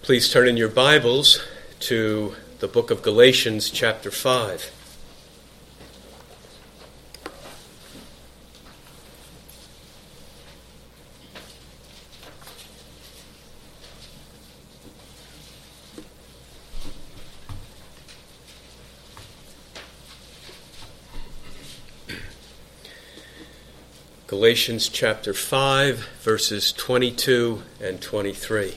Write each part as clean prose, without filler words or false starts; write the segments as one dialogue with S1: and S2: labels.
S1: Please turn in your Bibles to the book of Galatians, chapter 5. Galatians chapter 5, verses 22 and 23.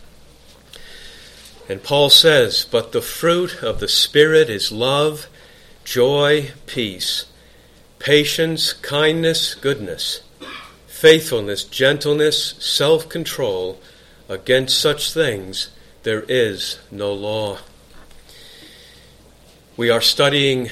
S1: And Paul says, "But the fruit of the Spirit is love, joy, peace, patience, kindness, goodness, faithfulness, gentleness, self-control. Against such things there is no law." We are studying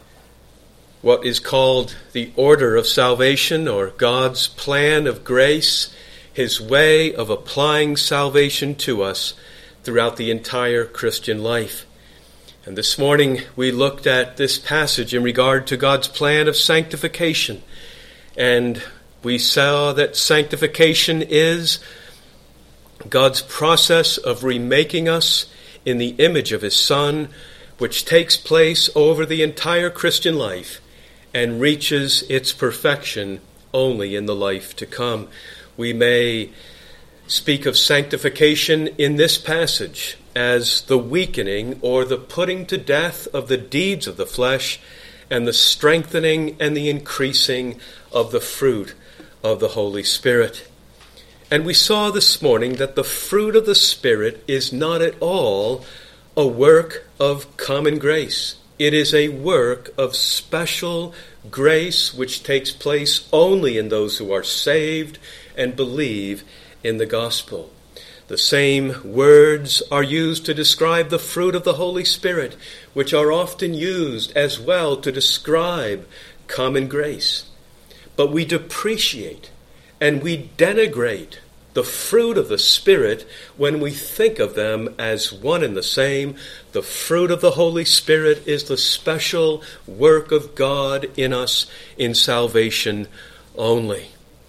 S1: what is called the order of salvation, or God's plan of grace, his way of applying salvation to us throughout the entire Christian life. And this morning we looked at this passage in regard to God's plan of sanctification. And we saw that sanctification is God's process of remaking us in the image of his Son, which takes place over the entire Christian life and reaches its perfection only in the life to come. We may speak of sanctification in this passage as the weakening or the putting to death of the deeds of the flesh and the strengthening and the increasing of the fruit of the Holy Spirit. And we saw this morning that the fruit of the Spirit is not at all a work of common grace. It is a work of special grace which takes place only in those who are saved and believe in the gospel. The same words are used to describe the fruit of the Holy Spirit, which are often used as well to describe common grace. But we depreciate and we denigrate the fruit of the Spirit when we think of them as one and the same. The fruit of the Holy Spirit is the special work of God in us in salvation only.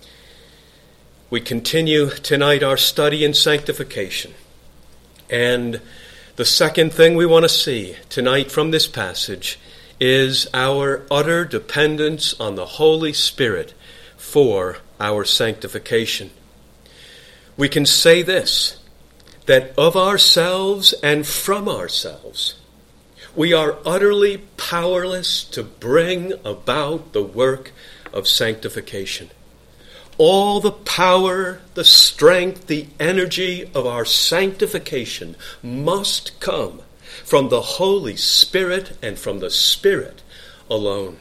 S1: We continue tonight our study in sanctification. And the second thing we want to see tonight from this passage is our utter dependence on the Holy Spirit for our sanctification. We can say this, that of ourselves and from ourselves, we are utterly powerless to bring about the work of sanctification. All the power, the strength, the energy of our sanctification must come from the Holy Spirit and from the Spirit alone.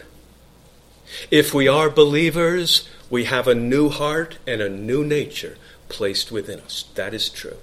S1: If we are believers, we have a new heart and a new nature placed within us. That is true.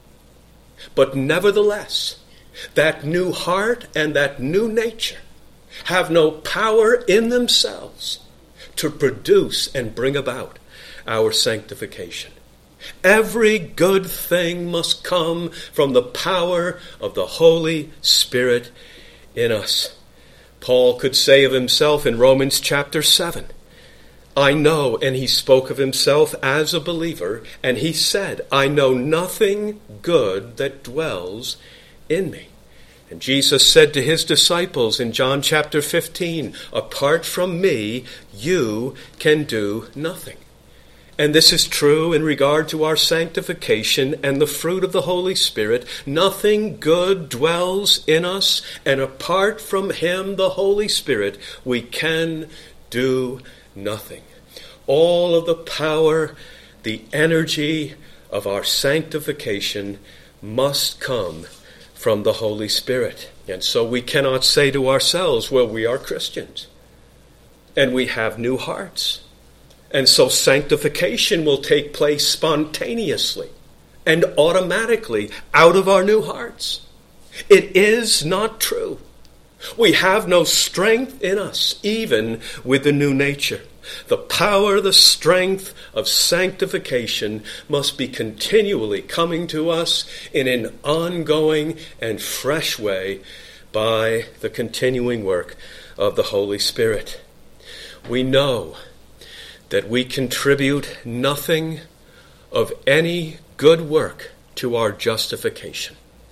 S1: But nevertheless, that new heart and that new nature have no power in themselves to produce and bring about our sanctification. Every good thing must come from the power of the Holy Spirit in us. Paul could say of himself in Romans chapter 7, I know, and he spoke of himself as a believer, and he said, I know nothing good that dwells in me. And Jesus said to his disciples in John chapter 15, apart from me, you can do nothing. And this is true in regard to our sanctification and the fruit of the Holy Spirit. Nothing good dwells in us, and apart from him, the Holy Spirit, we can do nothing. All of the power, the energy of our sanctification must come from the Holy Spirit. And so we cannot say to ourselves, well, we are Christians and we have new hearts, and so sanctification will take place spontaneously and automatically out of our new hearts. It is not true. We have no strength in us, even with the new nature. The power, the strength of sanctification must be continually coming to us in an ongoing and fresh way by the continuing work of the Holy Spirit. We know that we contribute nothing of any good work to our justification.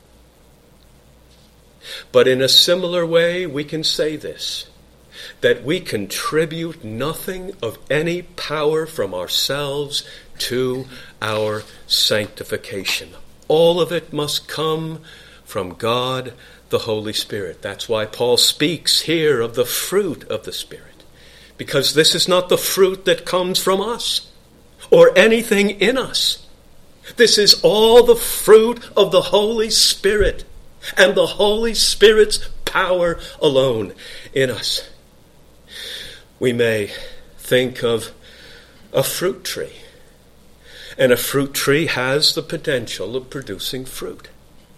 S1: But in a similar way, we can say this, that we contribute nothing of any power from ourselves to our sanctification. All of it must come from God, the Holy Spirit. That's why Paul speaks here of the fruit of the Spirit, because this is not the fruit that comes from us or anything in us. This is all the fruit of the Holy Spirit and the Holy Spirit's power alone in us. We may think of a fruit tree, and a fruit tree has the potential of producing fruit.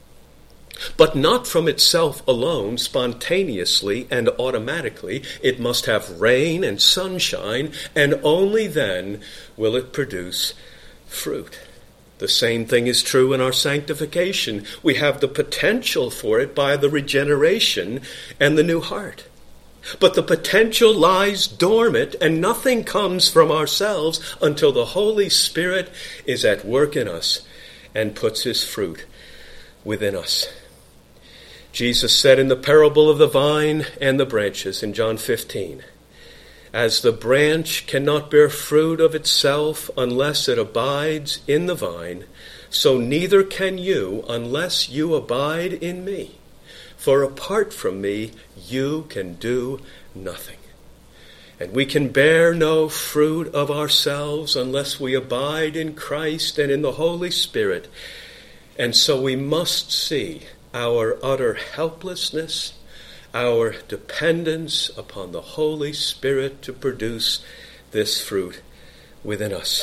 S1: But not from itself alone, spontaneously and automatically. It must have rain and sunshine, and only then will it produce fruit. The same thing is true in our sanctification. We have the potential for it by the regeneration and the new heart. But the potential lies dormant, and nothing comes from ourselves until the Holy Spirit is at work in us and puts his fruit within us. Jesus said in the parable of the vine and the branches in John 15, "As the branch cannot bear fruit of itself unless it abides in the vine, so neither can you unless you abide in me. For apart from me, you can do nothing." And we can bear no fruit of ourselves unless we abide in Christ and in the Holy Spirit. And so we must see our utter helplessness, our dependence upon the Holy Spirit to produce this fruit within us.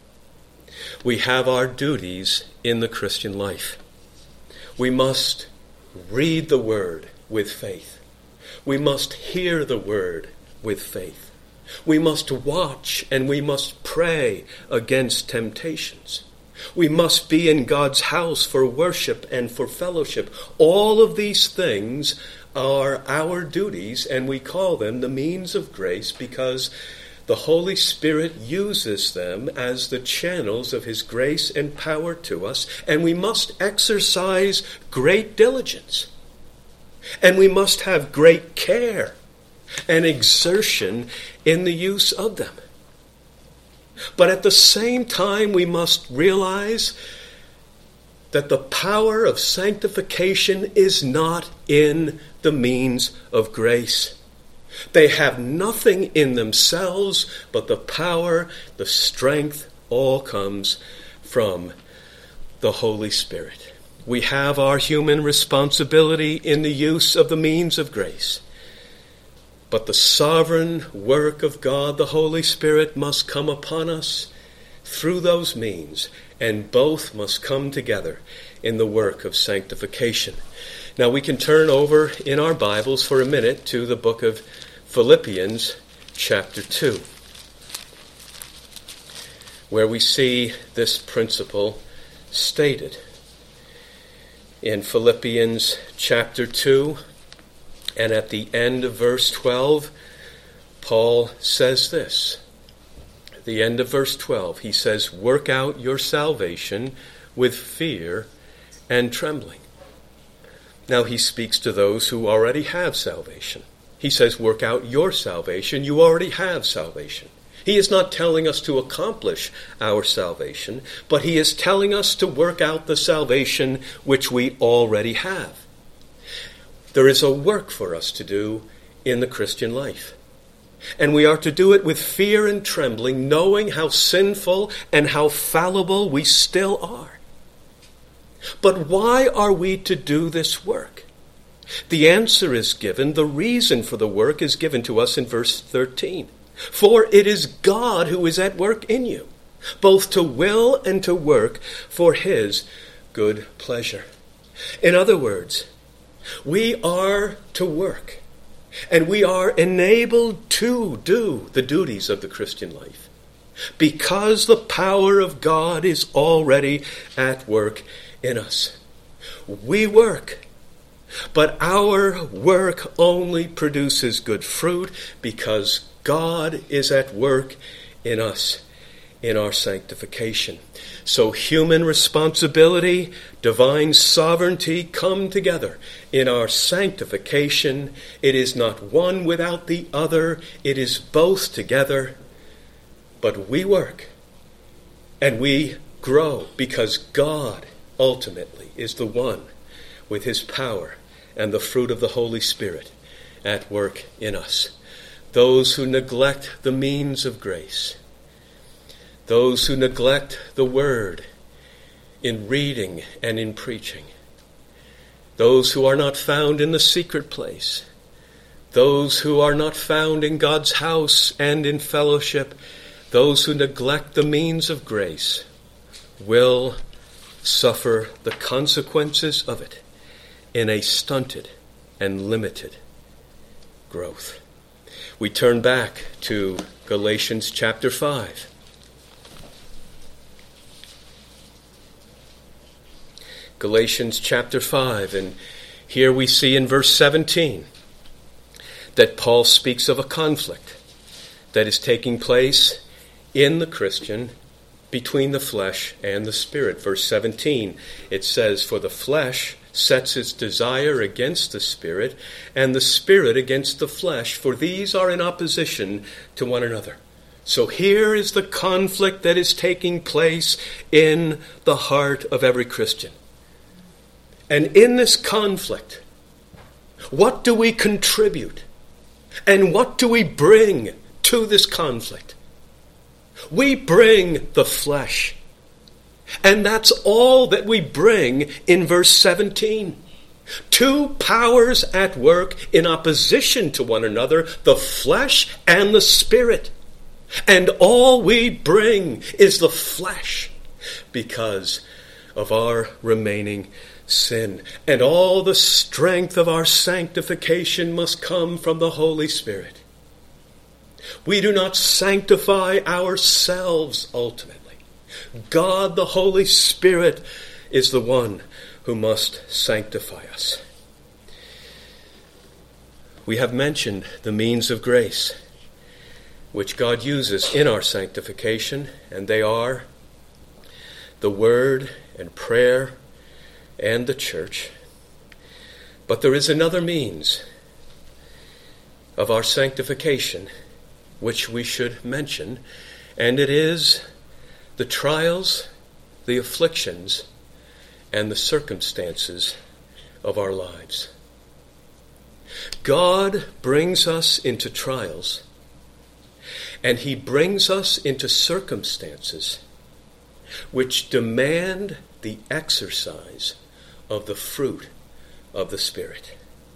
S1: We have our duties in the Christian life. We must read the Word with faith. We must hear the Word with faith. We must watch and we must pray against temptations. We must be in God's house for worship and for fellowship. All of these things are our duties, and we call them the means of grace because the Holy Spirit uses them as the channels of his grace and power to us, and we must exercise great diligence. And we must have great care and exertion in the use of them. But at the same time, we must realize that the power of sanctification is not in the means of grace. They have nothing in themselves, but the power, the strength, all comes from the Holy Spirit. We have our human responsibility in the use of the means of grace. But the sovereign work of God, the Holy Spirit, must come upon us through those means, and both must come together in the work of sanctification. Now we can turn over in our Bibles for a minute to the book of Philippians chapter 2, where we see this principle stated. In Philippians chapter 2, and at the end of verse 12, Paul says this. At the end of verse 12, he says, "Work out your salvation with fear and trembling." Now he speaks to those who already have salvation. He says, work out your salvation. You already have salvation. He is not telling us to accomplish our salvation, but he is telling us to work out the salvation which we already have. There is a work for us to do in the Christian life. And we are to do it with fear and trembling, knowing how sinful and how fallible we still are. But why are we to do this work? The answer is given, the reason for the work is given to us in verse 13. For it is God who is at work in you, both to will and to work for his good pleasure. In other words, we are to work, and we are enabled to do the duties of the Christian life because the power of God is already at work in us. We work, but our work only produces good fruit because God is at work in us in our sanctification. So human responsibility, divine sovereignty come together in our sanctification. It is not one without the other. It is both together. But we work and we grow because God ultimately is the one with his power and the fruit of the Holy Spirit at work in us. Those who neglect the means of grace, those who neglect the word in reading and in preaching, those who are not found in the secret place, those who are not found in God's house and in fellowship, those who neglect the means of grace will suffer the consequences of it in a stunted and limited growth. We turn back to Galatians chapter 5. Galatians chapter 5, and here we see in verse 17 that Paul speaks of a conflict that is taking place in the Christian between the flesh and the spirit. Verse 17, it says, "For the flesh sets its desire against the spirit, and the spirit against the flesh, for these are in opposition to one another." So here is the conflict that is taking place in the heart of every Christian. And in this conflict, what do we contribute? And what do we bring to this conflict? We bring the flesh. And that's all that we bring in verse 17. Two powers at work in opposition to one another, the flesh and the spirit. And all we bring is the flesh because of our remaining sin. And all the strength of our sanctification must come from the Holy Spirit. We do not sanctify ourselves ultimately. God, the Holy Spirit, is the one who must sanctify us. We have mentioned the means of grace which God uses in our sanctification, and they are the Word and prayer and the church. But there is another means of our sanctification which we should mention, and it is the trials, the afflictions, and the circumstances of our lives. God brings us into trials, and he brings us into circumstances which demand the exercise of the fruit of the Spirit.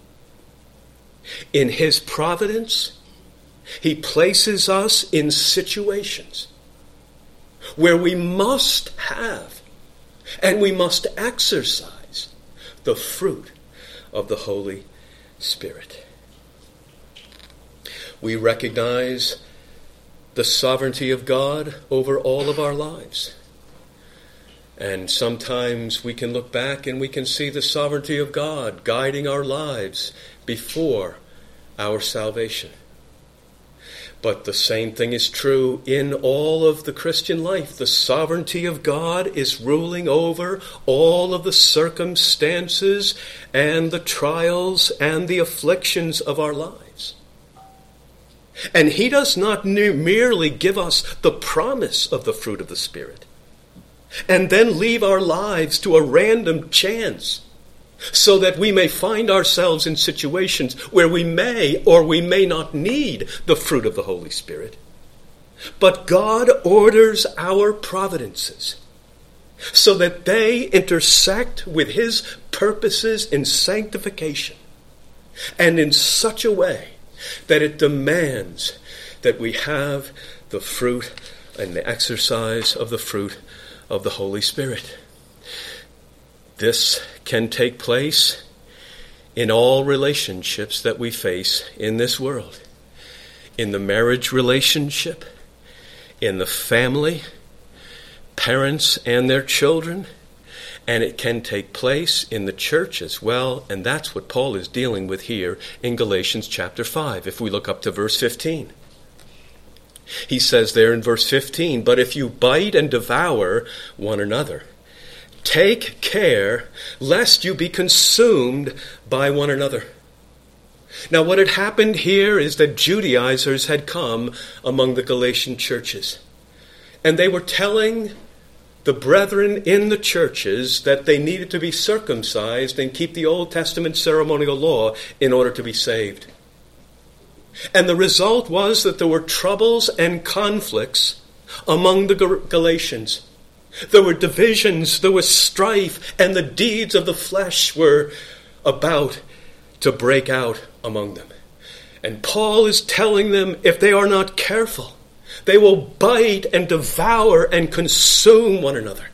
S1: In his providence, he places us in situations where we must have and we must exercise the fruit of the Holy Spirit. We recognize the sovereignty of God over all of our lives. And sometimes we can look back and we can see the sovereignty of God guiding our lives before our salvation. But the same thing is true in all of the Christian life. The sovereignty of God is ruling over all of the circumstances and the trials and the afflictions of our lives. And he does not merely give us the promise of the fruit of the Spirit and then leave our lives to a random chance so that we may find ourselves in situations where we may or we may not need the fruit of the Holy Spirit. But God orders our providences so that they intersect with his purposes in sanctification and in such a way that it demands that we have the fruit and the exercise of the fruit of the Holy Spirit. This can take place in all relationships that we face in this world. In the marriage relationship, in the family, parents and their children, and it can take place in the church as well, and that's what Paul is dealing with here in Galatians chapter 5, if we look up to verse 15. He says there in verse 15, "But if you bite and devour one another, take care lest you be consumed by one another." Now, what had happened here is that Judaizers had come among the Galatian churches, and they were telling the brethren in the churches that they needed to be circumcised and keep the Old Testament ceremonial law in order to be saved. And the result was that there were troubles and conflicts among the Galatians. There were divisions, there was strife, and the deeds of the flesh were about to break out among them. And Paul is telling them if they are not careful, they will bite and devour and consume one another.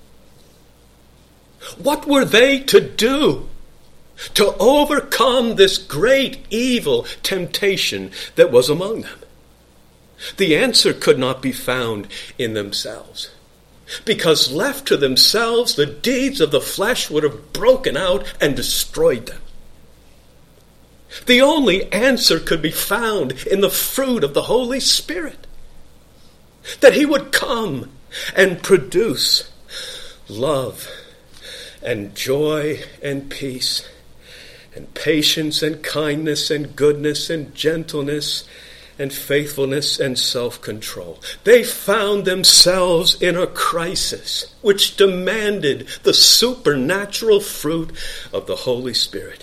S1: What were they to do to overcome this great evil temptation that was among them? The answer could not be found in themselves, because left to themselves, the deeds of the flesh would have broken out and destroyed them. The only answer could be found in the fruit of the Holy Spirit, that he would come and produce love and joy and peace and patience and kindness and goodness and gentleness and faithfulness and self-control. They found themselves in a crisis which demanded the supernatural fruit of the Holy Spirit.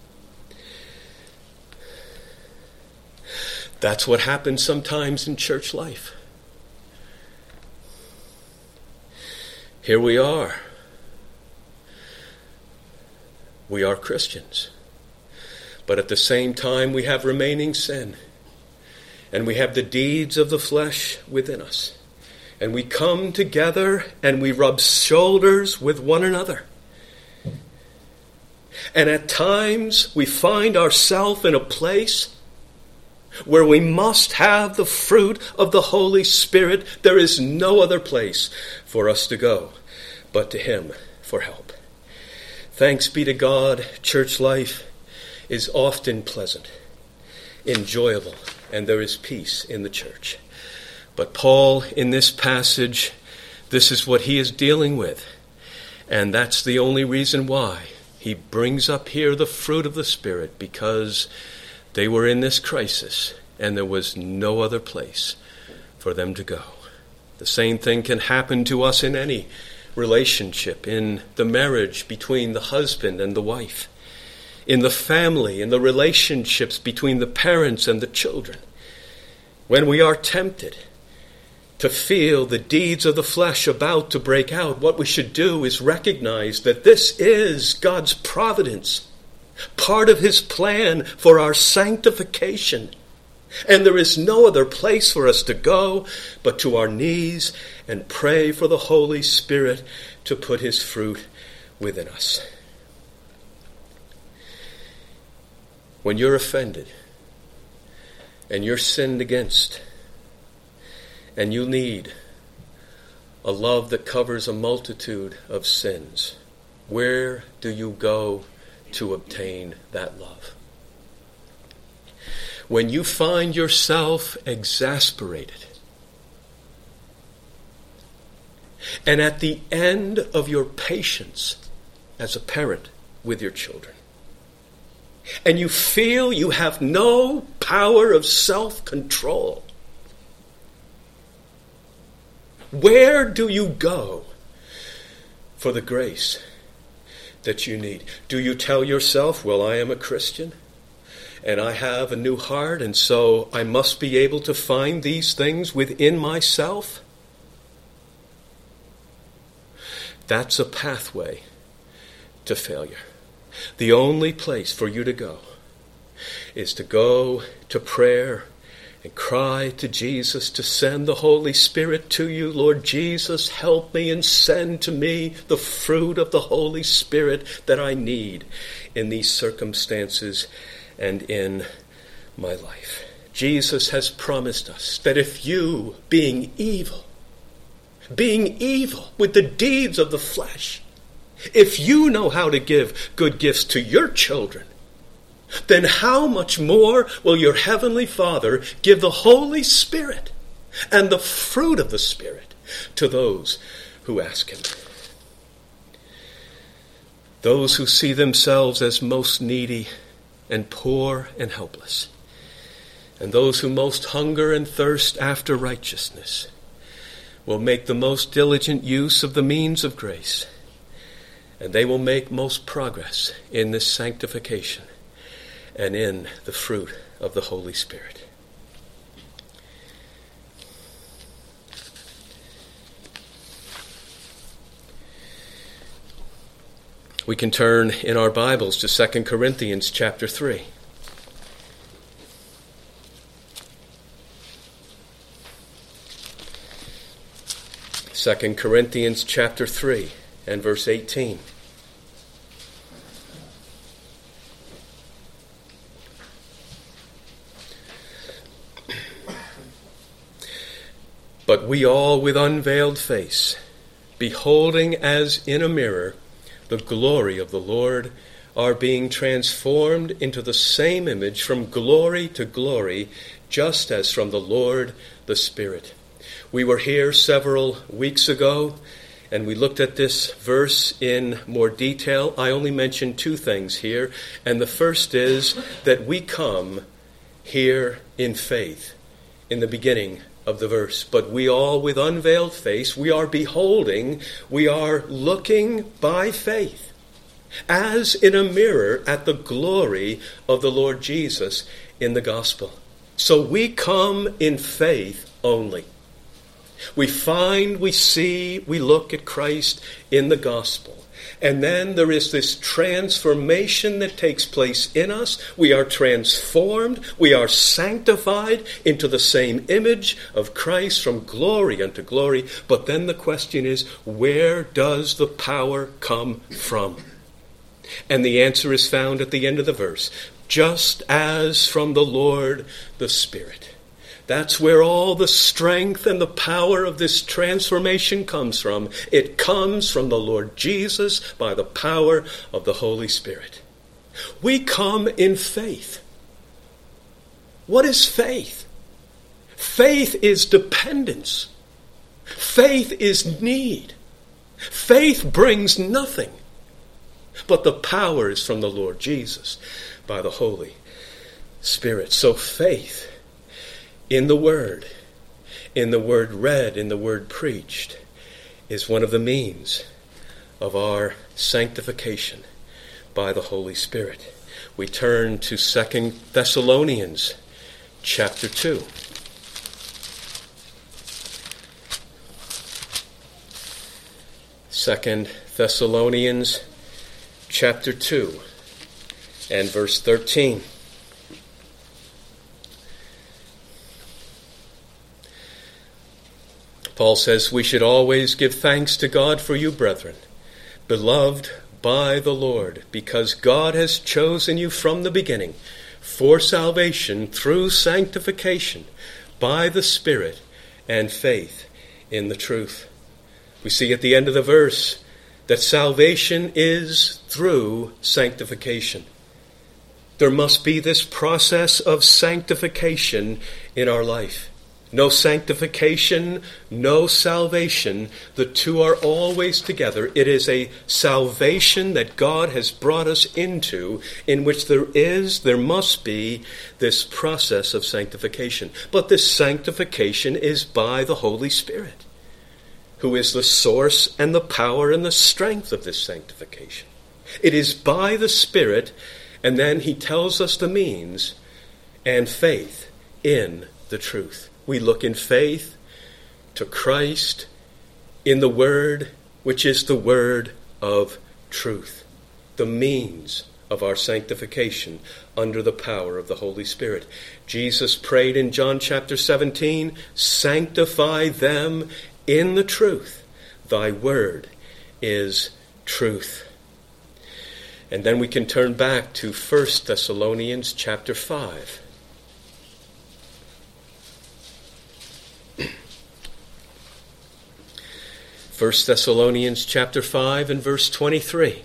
S1: That's what happens sometimes in church life. Here we are. We are Christians. But at the same time, we have remaining sin. And we have the deeds of the flesh within us. And we come together and we rub shoulders with one another. And at times, we find ourselves in a place where we must have the fruit of the Holy Spirit. There is no other place for us to go but to him for help. Thanks be to God, church life is often pleasant, enjoyable, and there is peace in the church. But Paul, in this passage, this is what he is dealing with. And that's the only reason why he brings up here the fruit of the Spirit, because they were in this crisis, and there was no other place for them to go. The same thing can happen to us in any relationship, in the marriage between the husband and the wife, in the family, in the relationships between the parents and the children. When we are tempted to feel the deeds of the flesh about to break out, what we should do is recognize that this is God's providence, part of his plan for our sanctification. And there is no other place for us to go but to our knees and pray for the Holy Spirit to put his fruit within us. When you're offended and you're sinned against and you need a love that covers a multitude of sins, where do you go to obtain that love? When you find yourself exasperated, and at the end of your patience as a parent with your children, and you feel you have no power of self-control, where do you go for the grace that you need? Do you tell yourself, well, I am a Christian, and I have a new heart, and so I must be able to find these things within myself? That's a pathway to failure. The only place for you to go is to go to prayer and cry to Jesus to send the Holy Spirit to you. Lord Jesus, help me and send to me the fruit of the Holy Spirit that I need in these circumstances and in my life. Jesus has promised us that if you, being evil with the deeds of the flesh, if you know how to give good gifts to your children, then how much more will your heavenly Father give the Holy Spirit and the fruit of the Spirit to those who ask him. Those who see themselves as most needy and poor and helpless, and those who most hunger and thirst after righteousness, will make the most diligent use of the means of grace, and they will make most progress in this sanctification and in the fruit of the Holy Spirit. We can turn in our Bibles to 2 Corinthians chapter 3. 2 Corinthians chapter 3 and verse 18. But we all with unveiled face, beholding as in a mirror the glory of the Lord, are being transformed into the same image from glory to glory, just as from the Lord the Spirit. We were here several weeks ago, and we looked at this verse in more detail. I only mentioned two things here, and the first is that we come here in faith in the beginning of the verse. But we all with unveiled face, we are beholding, we are looking by faith, as in a mirror, at the glory of the Lord Jesus in the gospel. So we come in faith only. We find, we see, we look at Christ in the gospel. And then there is this transformation that takes place in us. We are transformed. We are sanctified into the same image of Christ from glory unto glory. But then the question is, where does the power come from? And the answer is found at the end of the verse. Just as from the Lord the Spirit. That's where all the strength and the power of this transformation comes from. It comes from the Lord Jesus by the power of the Holy Spirit. We come in faith. What is faith? Faith is dependence. Faith is need. Faith brings nothing. But the power is from the Lord Jesus by the Holy Spirit. So faith in the Word read, in the Word preached, is one of the means of our sanctification by the Holy Spirit. We turn to 2 Thessalonians chapter 2. Second Thessalonians chapter 2 and verse 13. Paul says, we should always give thanks to God for you, brethren, beloved by the Lord, because God has chosen you from the beginning for salvation through sanctification by the Spirit and faith in the truth. We see at the end of the verse that salvation is through sanctification. There must be this process of sanctification in our life. No sanctification, no salvation. The two are always together. It is a salvation that God has brought us into, in which there must be this process of sanctification. But this sanctification is by the Holy Spirit, who is the source and the power and the strength of this sanctification. It is by the Spirit, and then he tells us the means, and faith in the truth. We look in faith to Christ in the Word, which is the Word of truth, the means of our sanctification under the power of the Holy Spirit. Jesus prayed in John chapter 17, sanctify them in the truth. Thy word is truth. And then we can turn back to 1 Thessalonians chapter 5. 1 Thessalonians chapter 5 and verse 23.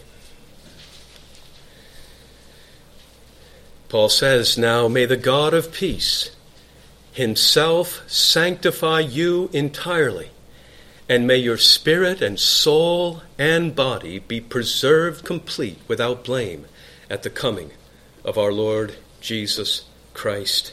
S1: Paul says, now may the God of peace himself sanctify you entirely, and may your spirit and soul and body be preserved complete without blame at the coming of our Lord Jesus Christ.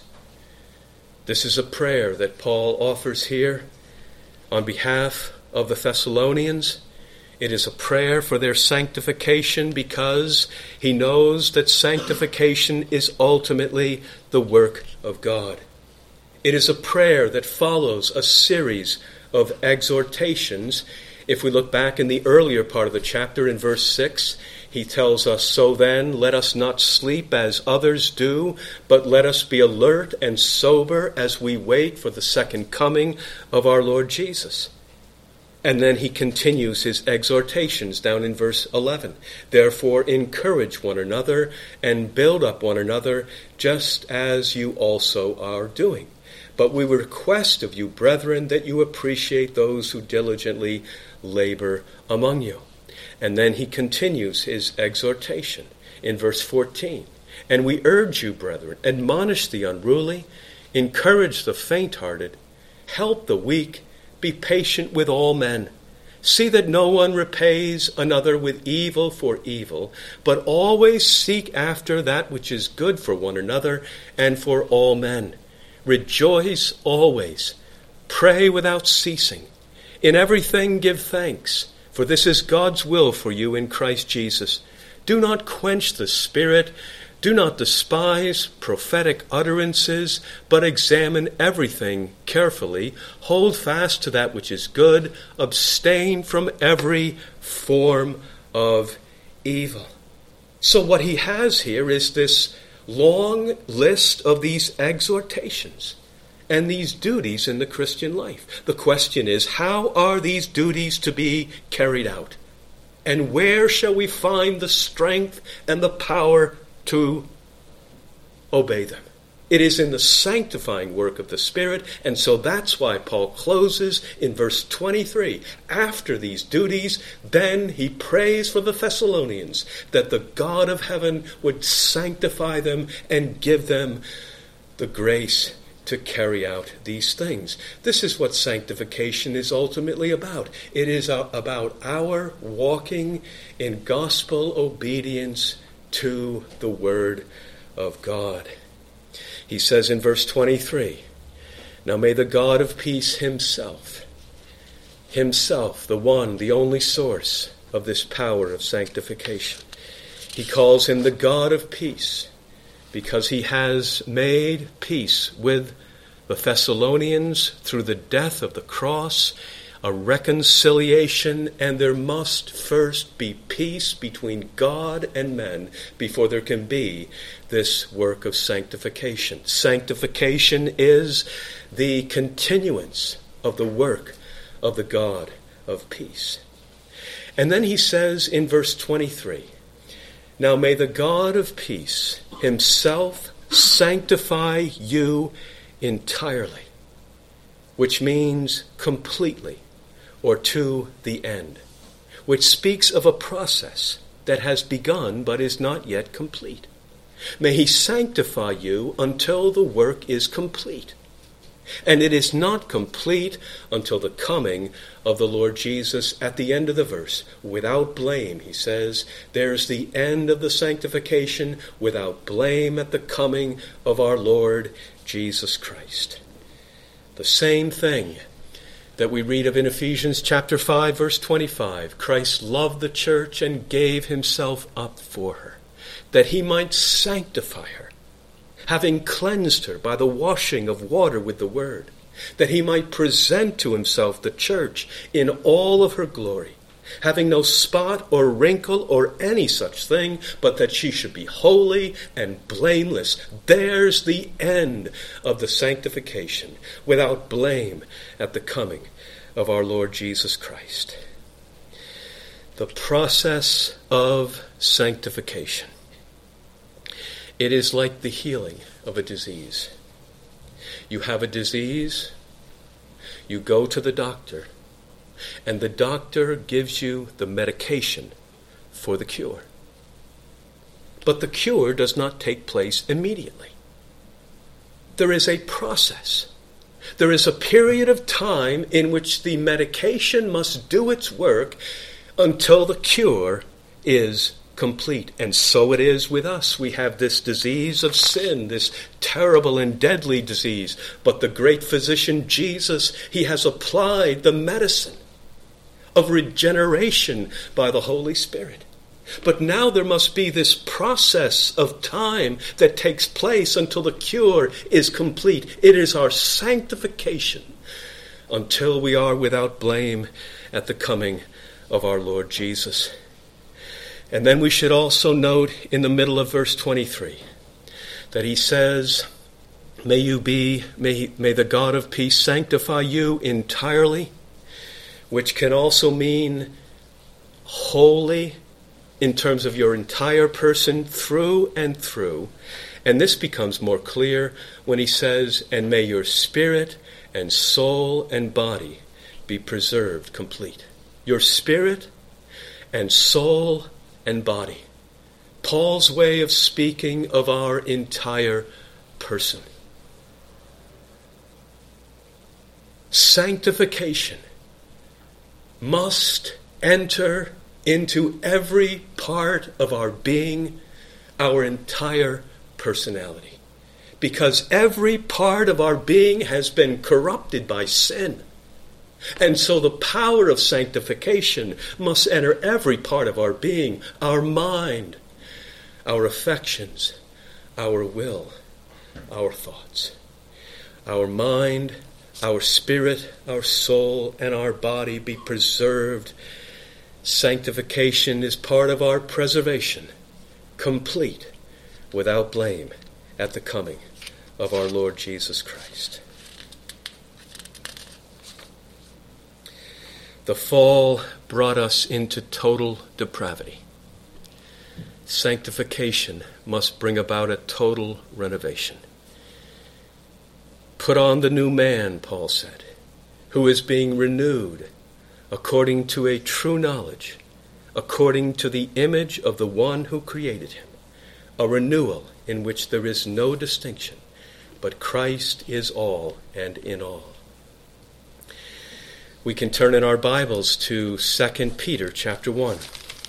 S1: This is a prayer that Paul offers here on behalf of the Thessalonians. It is a prayer for their sanctification because he knows that sanctification is ultimately the work of God. It is a prayer that follows a series of exhortations. If we look back in the earlier part of the chapter in verse 6, he tells us, "So then, let us not sleep as others do, but let us be alert and sober as we wait for the second coming of our Lord Jesus." And then he continues his exhortations down in verse 11. "Therefore encourage one another and build up one another, just as you also are doing. But we request of you, brethren, that you appreciate those who diligently labor among you." And then he continues his exhortation in verse 14. "And we urge you, brethren, admonish the unruly, encourage the faint-hearted, help the weak, be patient with all men. See that no one repays another with evil for evil, but always seek after that which is good for one another and for all men. Rejoice always, pray without ceasing. In everything give thanks, for this is God's will for you in Christ Jesus. Do not quench the Spirit. Do not despise prophetic utterances, but examine everything carefully. Hold fast to that which is good. Abstain from every form of evil." So what he has here is this long list of these exhortations and these duties in the Christian life. The question is, how are these duties to be carried out? And where shall we find the strength and the power to obey them? It is in the sanctifying work of the Spirit, and so that's why Paul closes in verse 23. After these duties, then he prays for the Thessalonians that the God of heaven would sanctify them and give them the grace to carry out these things. This is what sanctification is ultimately about. It is about our walking in gospel obedience to the Word of God. He says in verse 23, "Now may the God of peace himself, the one, the only source of this power of sanctification." He calls him the God of peace because he has made peace with the Thessalonians through the death of the cross, a reconciliation, and there must first be peace between God and men before there can be this work of sanctification. Sanctification is the continuance of the work of the God of peace. And then he says in verse 23, "Now may the God of peace himself sanctify you entirely," which means completely, or to the end, which speaks of a process that has begun but is not yet complete. May he sanctify you until the work is complete. And it is not complete until the coming of the Lord Jesus. At the end of the verse, without blame, he says, there's the end of the sanctification, without blame at the coming of our Lord Jesus Christ. The same thing that we read of in Ephesians chapter 5, verse 25. Christ loved the church and gave himself up for her, that he might sanctify her, having cleansed her by the washing of water with the word, that he might present to himself the church in all of her glory, having no spot or wrinkle or any such thing, but that she should be holy and blameless. There's the end of the sanctification, without blame at the coming of our Lord Jesus Christ. The process of sanctification. It is like the healing of a disease. You have a disease, you go to the doctor, and the doctor gives you the medication for the cure. But the cure does not take place immediately. there is a process. There is a period of time in which the medication must do its work until the cure is complete. And so it is with us. We have this disease of sin, this terrible and deadly disease. But the great physician Jesus, he has applied the medicine of regeneration by the Holy Spirit. But now there must be this process of time that takes place until the cure is complete. It is our sanctification until we are without blame at the coming of our Lord Jesus. And then we should also note in the middle of verse 23 that he says, may the God of peace sanctify you entirely, which can also mean wholly in terms of your entire person through and through. And this becomes more clear when he says, and may your spirit and soul and body be preserved complete. Your spirit and soul and body. Paul's way of speaking of our entire person. Sanctification must enter into every part of our being, our entire personality. Because every part of our being has been corrupted by sin. And so the power of sanctification must enter every part of our being, our mind, our affections, our will, our thoughts. Our mind, our spirit, our soul, and our body be preserved. Sanctification is part of our preservation, complete, without blame, at the coming of our Lord Jesus Christ. The fall brought us into total depravity. Sanctification must bring about a total renovation. Put on the new man, Paul said, who is being renewed according to a true knowledge, according to the image of the one who created him, a renewal in which there is no distinction, but Christ is all and in all. We can turn in our Bibles to 2 Peter chapter 1.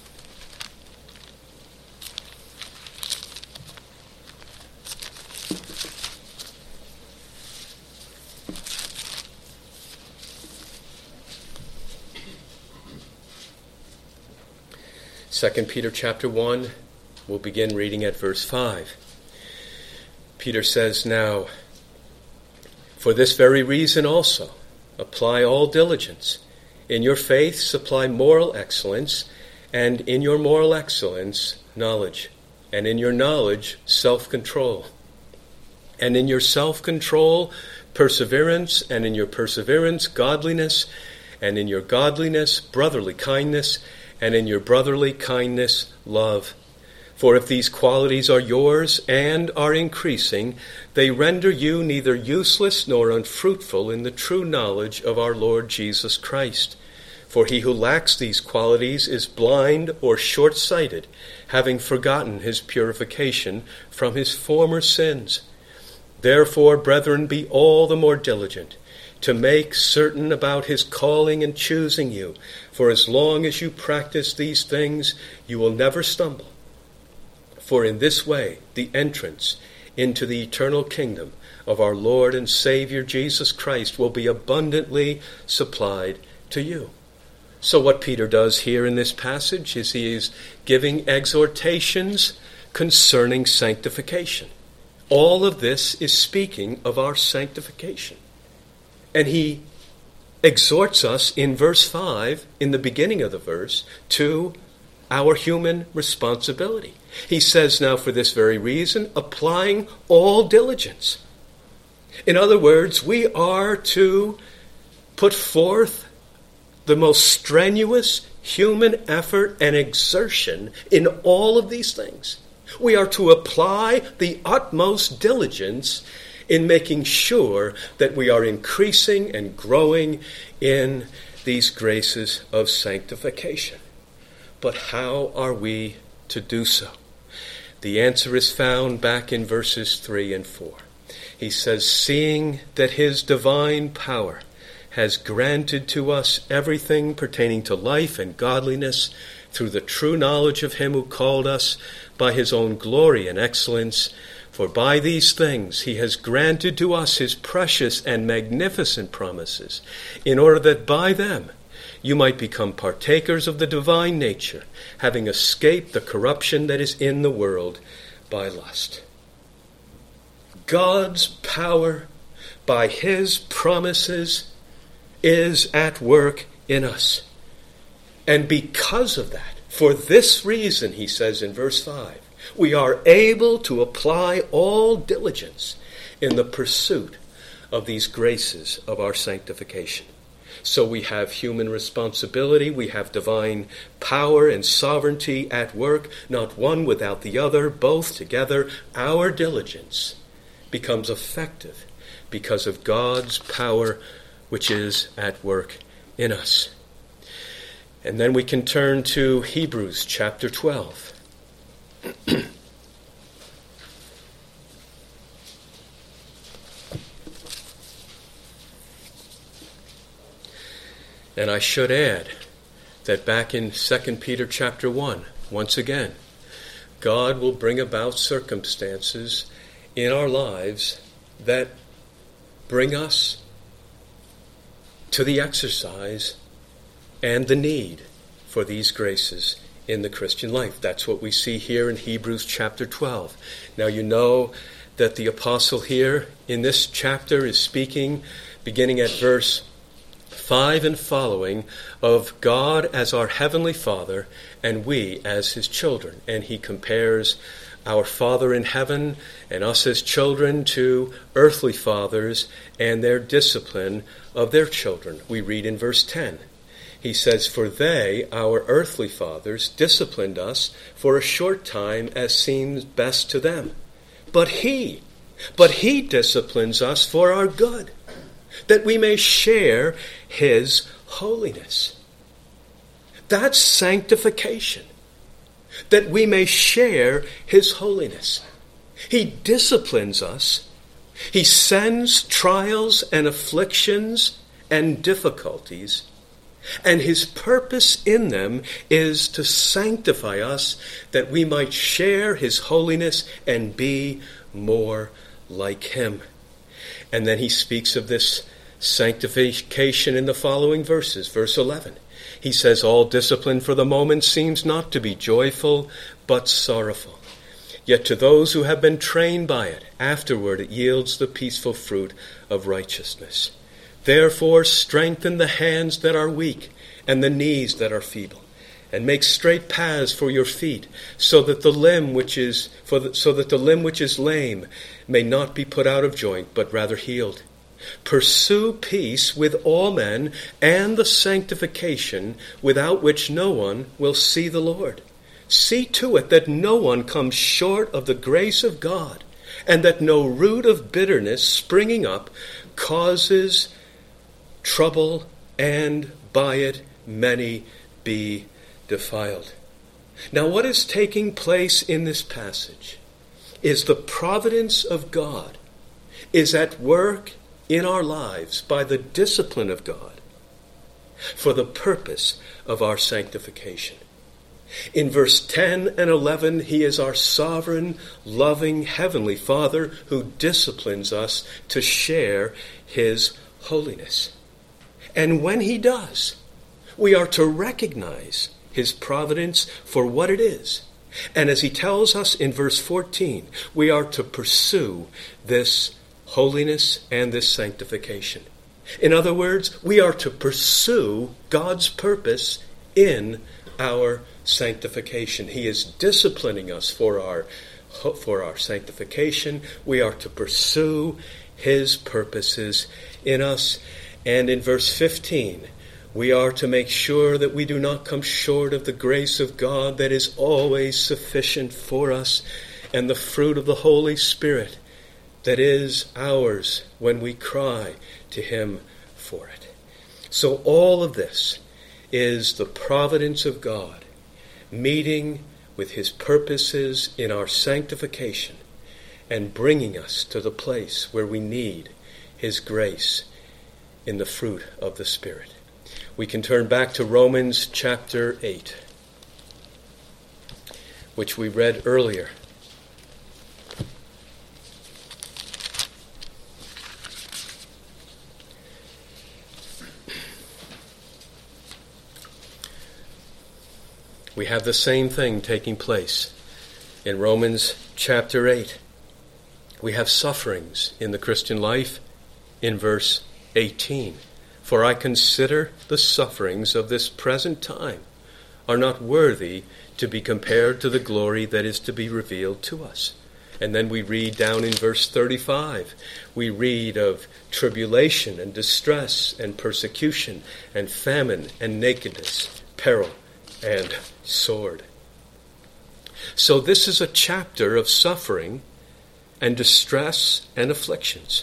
S1: Second Peter chapter 1, we'll begin reading at verse 5. Peter says, now, for this very reason also, apply all diligence. In your faith, supply moral excellence, and in your moral excellence, knowledge, and in your knowledge, self-control, and in your self-control, perseverance, and in your perseverance, godliness, and in your godliness, brotherly kindness, and in your brotherly kindness, love. For if these qualities are yours and are increasing, they render you neither useless nor unfruitful in the true knowledge of our Lord Jesus Christ. For he who lacks these qualities is blind or short-sighted, having forgotten his purification from his former sins. Therefore, brethren, be all the more diligent to make certain about his calling and choosing you. For as long as you practice these things, you will never stumble. For in this way, the entrance into the eternal kingdom of our Lord and Savior Jesus Christ will be abundantly supplied to you. So what Peter does here in this passage is he is giving exhortations concerning sanctification. All of this is speaking of our sanctification. And he exhorts us in verse 5, in the beginning of the verse, to our human responsibility. He says, now for this very reason, applying all diligence. In other words, we are to put forth the most strenuous human effort and exertion in all of these things. We are to apply the utmost diligence in making sure that we are increasing and growing in these graces of sanctification. But how are we to do so? The answer is found back in verses 3 and 4. He says, seeing that his divine power has granted to us everything pertaining to life and godliness through the true knowledge of him who called us by his own glory and excellence. For by these things he has granted to us his precious and magnificent promises, in order that by them you might become partakers of the divine nature, having escaped the corruption that is in the world by lust. God's power, by his promises, is at work in us. And because of that, for this reason, he says in verse 5, we are able to apply all diligence in the pursuit of these graces of our sanctification. So we have human responsibility, we have divine power and sovereignty at work, not one without the other, both together. Our diligence becomes effective because of God's power which is at work in us. And then we can turn to Hebrews chapter 12. And I should add that back in 2 Peter chapter 1, once again, God will bring about circumstances in our lives that bring us to the exercise and the need for these graces in the Christian life. That's what we see here in Hebrews chapter 12. Now you know that the apostle here in this chapter is speaking, beginning at verse 5 and following, of God as our heavenly Father and we as his children. And he compares our Father in heaven and us as children to earthly fathers and their discipline of their children. We read in verse 10. He says, for they, our earthly fathers, disciplined us for a short time as seems best to them. But he disciplines us for our good, that we may share his holiness. That's sanctification, that we may share his holiness. He disciplines us. He sends trials and afflictions and difficulties, and his purpose in them is to sanctify us, that we might share his holiness and be more like him. And then he speaks of this sanctification in the following verses. Verse 11, he says, all discipline for the moment seems not to be joyful, but sorrowful. Yet to those who have been trained by it, afterward it yields the peaceful fruit of righteousness. Therefore strengthen the hands that are weak and the knees that are feeble, and make straight paths for your feet, so that the limb which is lame may not be put out of joint, but rather healed. Pursue peace with all men and the sanctification without which no one will see the Lord. See to it that no one comes short of the grace of God, and that no root of bitterness springing up causes trouble, and by it many be defiled. Now, what is taking place in this passage is the providence of God is at work in our lives by the discipline of God for the purpose of our sanctification. In verse 10 and 11, he is our sovereign, loving, heavenly Father who disciplines us to share his holiness. And when he does, we are to recognize his providence for what it is. And as he tells us in verse 14, we are to pursue this holiness and this sanctification. In other words, we are to pursue God's purpose in our sanctification. He is disciplining us for our sanctification. We are to pursue his purposes in us. And in verse 15, we are to make sure that we do not come short of the grace of God that is always sufficient for us, and the fruit of the Holy Spirit that is ours when we cry to him for it. So all of this is the providence of God meeting with his purposes in our sanctification, and bringing us to the place where we need his grace in the fruit of the Spirit. We can turn back to Romans chapter 8, which we read earlier. We have the same thing taking place in Romans chapter 8. We have sufferings in the Christian life in verse 18. For I consider the sufferings of this present time are not worthy to be compared to the glory that is to be revealed to us. And then we read down in verse 35, we read of tribulation and distress and persecution and famine and nakedness, peril and sword. So this is a chapter of suffering and distress and afflictions.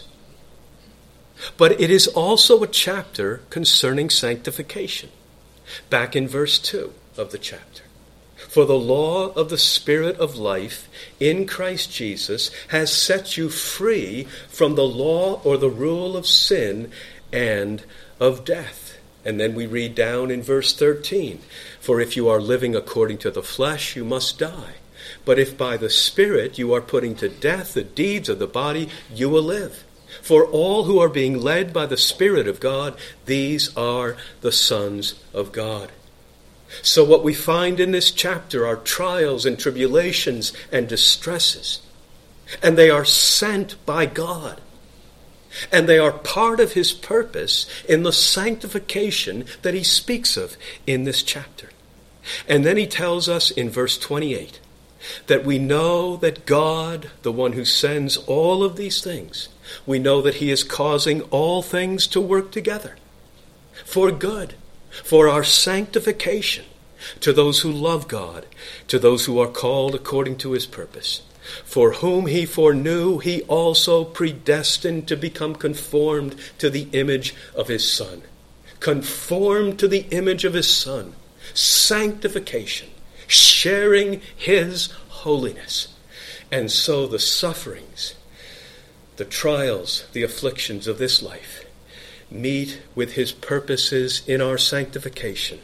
S1: But it is also a chapter concerning sanctification. Back in verse 2 of the chapter. For the law of the Spirit of life in Christ Jesus has set you free from the law or the rule of sin and of death. And then we read down in verse 13. For if you are living according to the flesh, you must die. But if by the Spirit you are putting to death the deeds of the body, you will live. For all who are being led by the Spirit of God, these are the sons of God. So what we find in this chapter are trials and tribulations and distresses. And they are sent by God. And they are part of his purpose in the sanctification that he speaks of in this chapter. And then he tells us in verse 28 that we know that God, the one who sends all of these things, we know that he is causing all things to work together for good, for our sanctification, to those who love God, to those who are called according to his purpose. For whom he foreknew, he also predestined to become conformed to the image of his Son. Conformed to the image of his Son. Sanctification. Sharing his holiness. And so the sufferings, the trials, the afflictions of this life meet with his purposes in our sanctification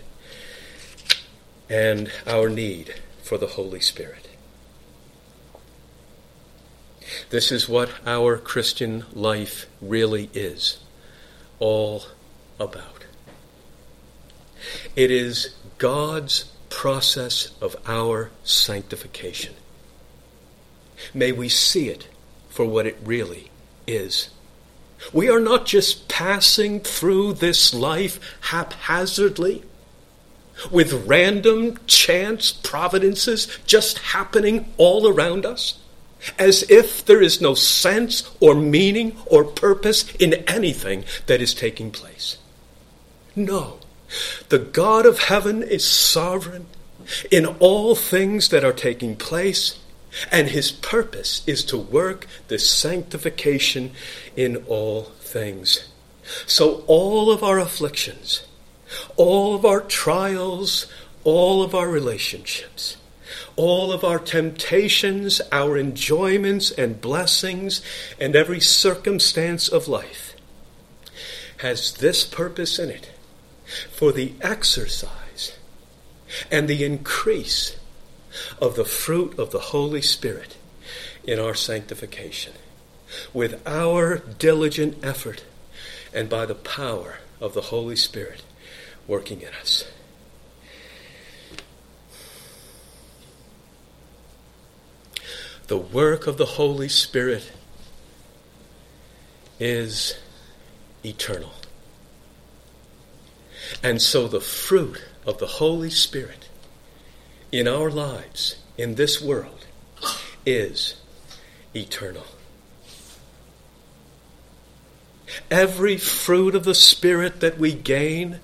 S1: and our need for the Holy Spirit. This is what our Christian life really is all about. It is God's process of our sanctification. May we see it for what it really is. We are not just passing through this life haphazardly, with random chance providences just happening all around us, as if there is no sense or meaning or purpose in anything that is taking place. No, the God of heaven is sovereign in all things that are taking place, and his purpose is to work this sanctification in all things. So all of our afflictions, all of our trials, all of our relationships, all of our temptations, our enjoyments and blessings, and every circumstance of life has this purpose in it: for the exercise and the increase of the fruit of the Holy Spirit in our sanctification, with our diligent effort and by the power of the Holy Spirit working in us. The work of the Holy Spirit is eternal. And so the fruit of the Holy Spirit in our lives, in this world, is eternal. Every fruit of the Spirit that we gain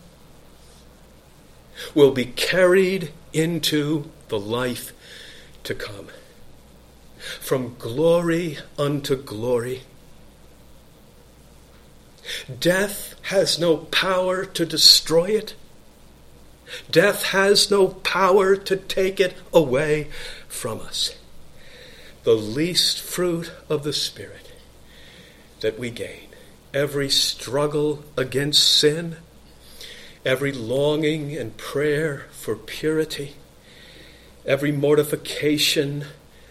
S1: will be carried into the life to come. From glory unto glory. Death has no power to destroy it. Death has no power to take it away from us. the least fruit of the Spirit that we gain. Every struggle against sin, every longing and prayer for purity, every mortification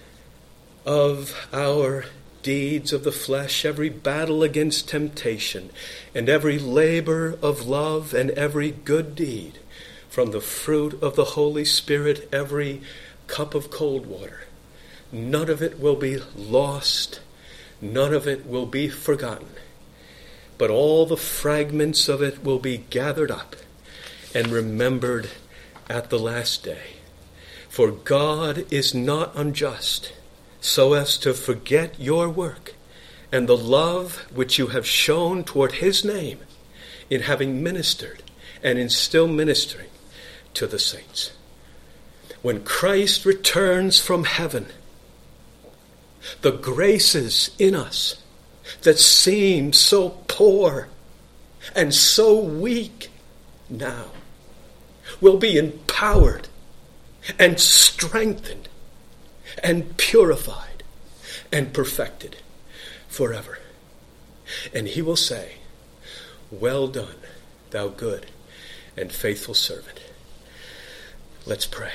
S1: of our deeds of the flesh, every battle against temptation, and every labor of love and every good deed from the fruit of the Holy Spirit, every cup of cold water. None of it will be lost. None of it will be forgotten. But all the fragments of it will be gathered up and remembered at the last day. For God is not unjust, so as to forget your work and the love which you have shown toward his name in having ministered and in still ministering to the saints. When Christ returns from heaven, the graces in us that seem so poor and so weak now will be empowered and strengthened and purified and perfected forever. And he will say, "Well done, thou good and faithful servant." Let's pray.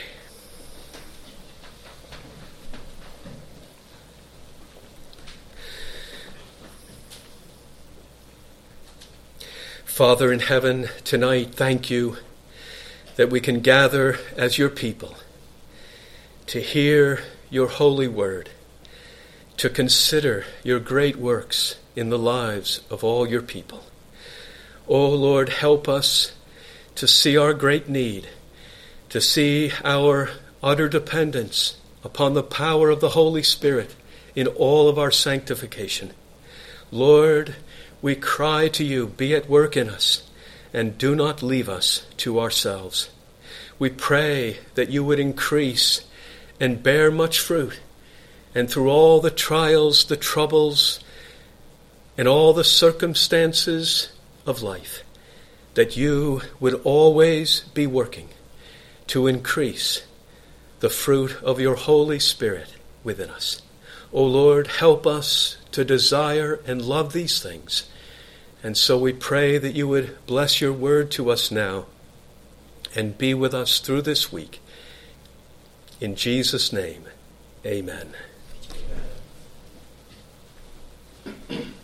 S1: Father in heaven, tonight, thank you that we can gather as your people to hear your holy word, to consider your great works in the lives of all your people. O Lord, help us to see our great need, to see our utter dependence upon the power of the Holy Spirit in all of our sanctification. Lord, we cry to you, be at work in us, and do not leave us to ourselves. We pray that you would increase and bear much fruit, and through all the trials, the troubles, and all the circumstances of life, that you would always be working to increase the fruit of your Holy Spirit within us. O Lord, help us to desire and love these things. And so we pray that you would bless your word to us now and be with us through this week. In Jesus' name, amen.